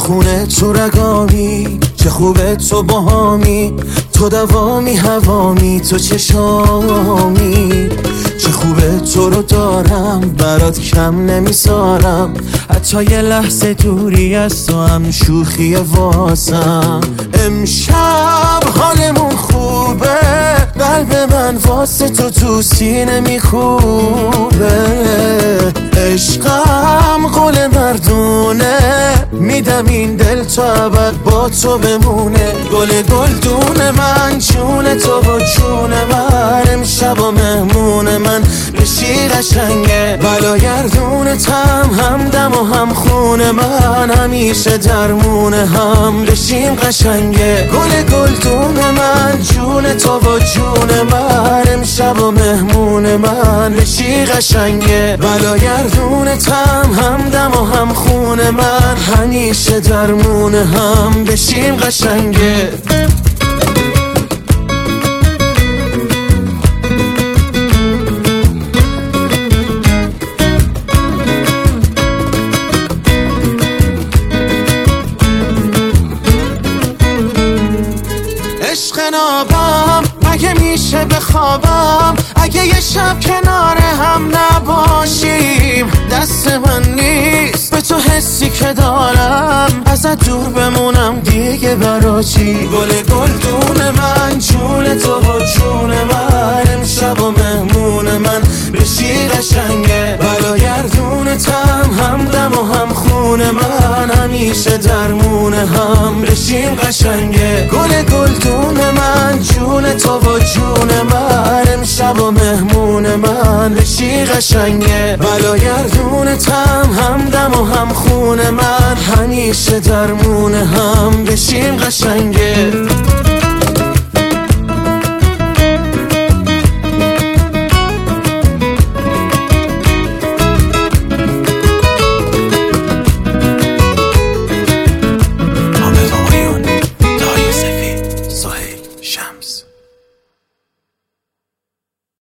خونه تو رگامی، چه خوبه تو باهامی، تو دوامی هوامی، تو چشامی. چه خوبه تو رو دارم، برات کم نمیذارم، حتی یه لحظه دوری از تو هم شوخی واسم. امشب حالمون خوبه، قلب من واسه تو سینه میخوبه. عشقم قول مردونه، میدم این دل تا ابد با تو بمونه. گل گلدون من، جون تو و جون من، امشب و مهمون من بشی قشنگه. بلاگردونتم، همدم و هم خون من، همیشه درمون هم بشیم قشنگه. گل گلدون من، جون تو و جون من، امشب و مهمون من بشی قشنگه. بلاگردونتم، همدم و هم خون من، همیشه درمون هم بشیم قشنگه. عشق نابم اگه میشه بخوابم، اگه یه شب کنار هم نباشیم. دست من نیست به تو حسی که دارم، ازت دور بمونم دیگه برا چی؟ گل گلدون من، جون تو و جون من، امشب و مهمون من بشی قشنگه. بلاگردونتم، همدم و هم خون من، همیشه درمون هم بشیم قشنگه. گل گلدون من، جون تو و جون من، امشب و مهمون من بشی قشنگه. بلاگردونتم، همدم و هم خون من، همیشه درمون هم بشیم قشنگه.